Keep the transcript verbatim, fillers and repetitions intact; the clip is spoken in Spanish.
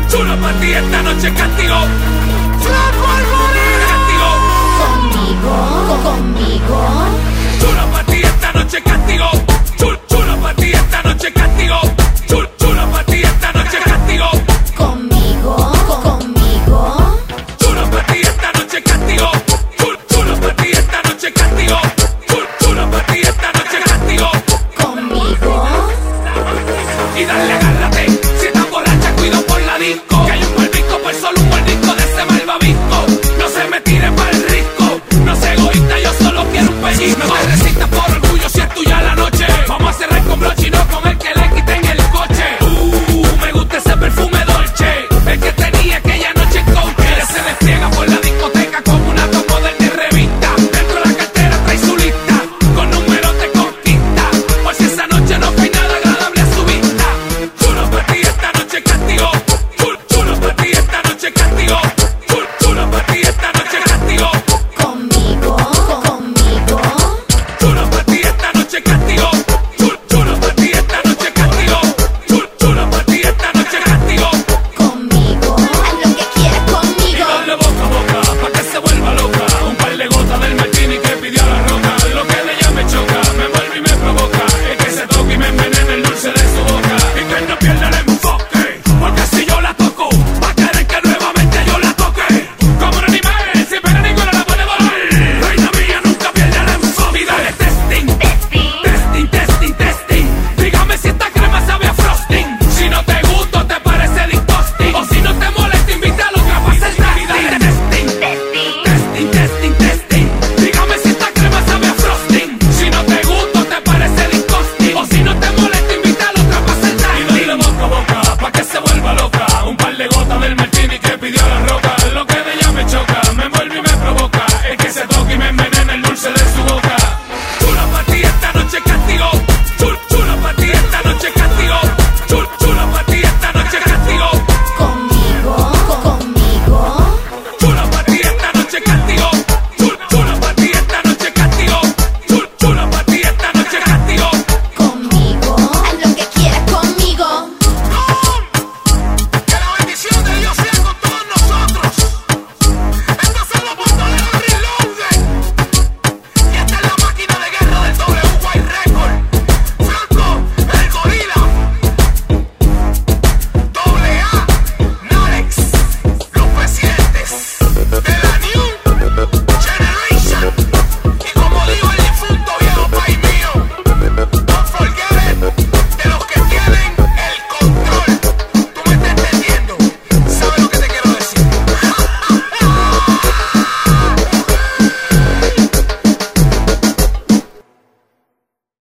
chulo para ti esta noche castigo. Conmigo, conmigo. Chulo para ti esta noche castigo. Chulo, chulo para ti esta noche castigo. Chulo, chulo para ti esta noche castigo. Conmigo, conmigo. Chulo para ti esta noche castigo. Chulo, chulo para ti esta noche castigo. Chulo, chulo para ti esta noche castigo. Conmigo. Y dale, agárrate. Si estás borracha, cuido por la disco. Que hay un buen disco, pues solo un buen disco de ese malvavisco. No se me tire para el risco. No sé egoísta, yo solo quiero un pellizco. No te resistas por